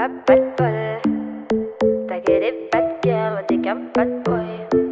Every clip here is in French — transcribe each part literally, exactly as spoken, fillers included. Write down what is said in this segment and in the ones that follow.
pas pas de bol. T'as que des bad girls, t'es qu'un bad boy.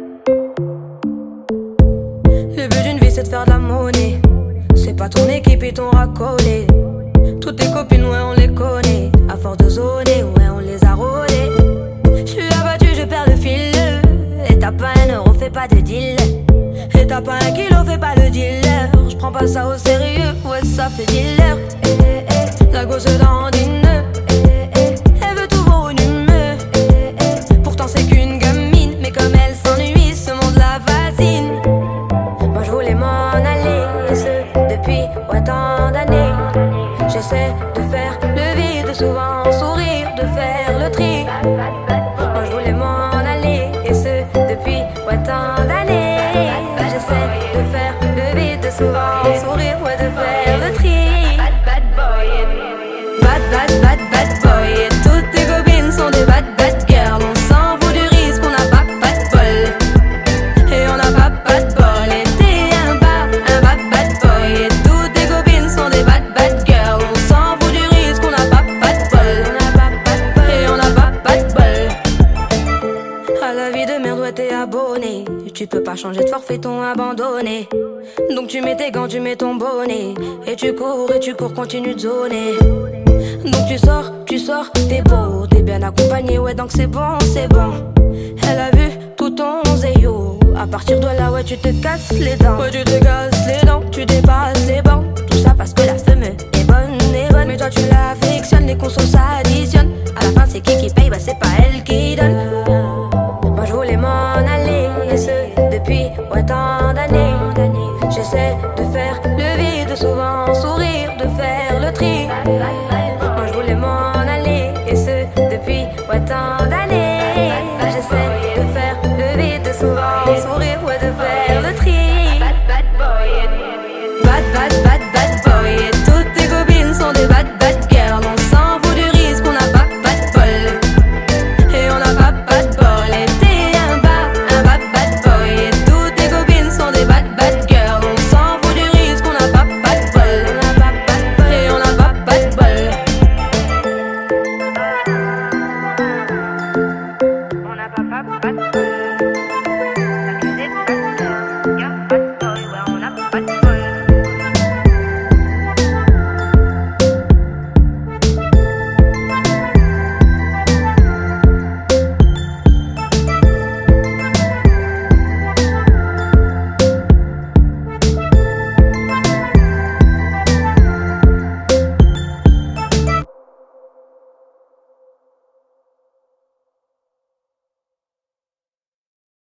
Le but d'une vie c'est de faire de la monnaie. C'est pas ton équipe et ton racolé. Toutes tes copines ouais on les connaît. À force de zoner ouais on les a rôlées. J'suis abattu je perds le fil. Et t'as pas un euro fais pas de deal. Et t'as pas un kilo fais pas le dealer. J'prends pas ça au sérieux ouais ça fait dealer. Eh, eh, eh. La gosse dandine. Eh, eh. Elle veut tout voir une humeur. Eh, eh. Pourtant c'est qu'une gamine. Mais comme elle s'ennuie ce monde la fascine. Moi je voulais m'en aller. Et ce depuis ouais tant d'années. J'essaie de faire le vide, souvent sourire, de faire le tri. Moi je voulais m'en aller, et ce depuis ouais tant d'années. J'essaie de faire le vide, souvent sourire, ouais de faire le tri. Bad bad boy. Bad bad bad bad boy, et toutes tes copines sont des bad bad girls. On s'en fout du risque, on n'a pas pas de bol. Et on n'a pas pas de bol, et t'es un bad, un bad bad boy. Et toutes tes copines sont des bad bad girls. On s'en fout du risque, on n'a pas pas de bol. On n'a pas pas de bol, et on n'a pas pas de bol. À la vie de merde, ouais t'es abonné. Tu peux pas changer de forfait, ton abandonné. Donc tu mets tes gants, tu mets ton bonnet. Et tu cours, et tu cours, continue de zoner. Donc tu sors, tu sors, t'es beau, t'es bien accompagné, ouais donc c'est bon, c'est bon. Elle a vu tout ton zéyo. À partir de là, ouais tu te casses les dents. Ouais tu te casses les dents, tu dépasses les bancs. Tout ça parce que la